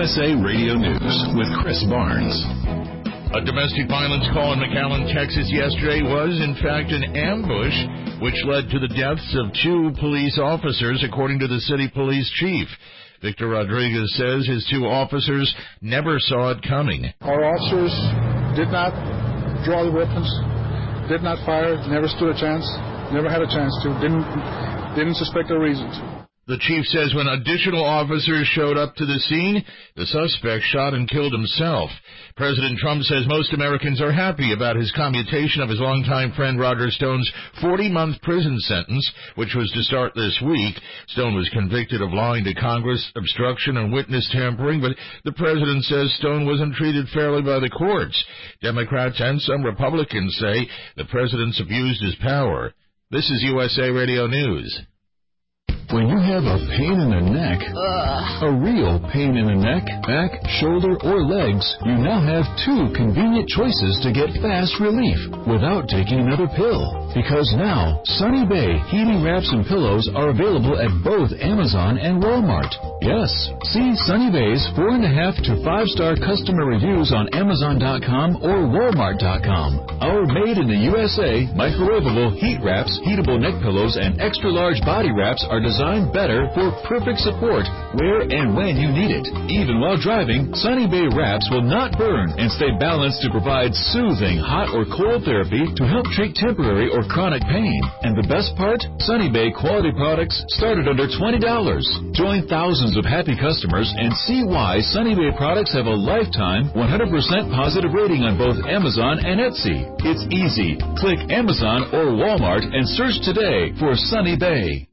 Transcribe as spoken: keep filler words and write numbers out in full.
S A Radio News with Chris Barnes. A domestic violence call in McAllen, Texas yesterday was, in fact, an ambush which led to the deaths of two police officers, according to the city police chief. Victor Rodriguez says his two officers never saw it coming. Our officers did not draw the weapons, did not fire, never stood a chance, never had a chance to, didn't, didn't suspect a reason to. The chief says when additional officers showed up to the scene, the suspect shot and killed himself. President Trump says most Americans are happy about his commutation of his longtime friend Roger Stone's forty-month prison sentence, which was to start this week. Stone was convicted of lying to Congress, obstruction, and witness tampering, but the president says Stone wasn't treated fairly by the courts. Democrats and some Republicans say the president's abused his power. This is U S A Radio News. When you have a pain in the neck, Ugh. a real pain in the neck, back, shoulder, or legs, you now have two convenient choices to get fast relief without taking another pill. Because now, Sunny Bay heating wraps and pillows are available at both Amazon and Walmart. Yes, see Sunny Bay's four and a half to five star customer reviews on Amazon dot com or Walmart dot com. Our made in the U S A microwavable heat wraps, heatable neck pillows, and extra large body wraps are designed better for perfect support where and when you need it. Even while driving, Sunny Bay wraps will not burn and stay balanced to provide soothing hot or cold therapy to help treat temporary or chronic pain. And the best part? Sunny Bay quality products start at under twenty dollars. Join thousands of happy customers and see why Sunny Bay products have a lifetime one hundred percent positive rating on both Amazon and Etsy. It's easy. Click Amazon or Walmart and search today for Sunny Bay.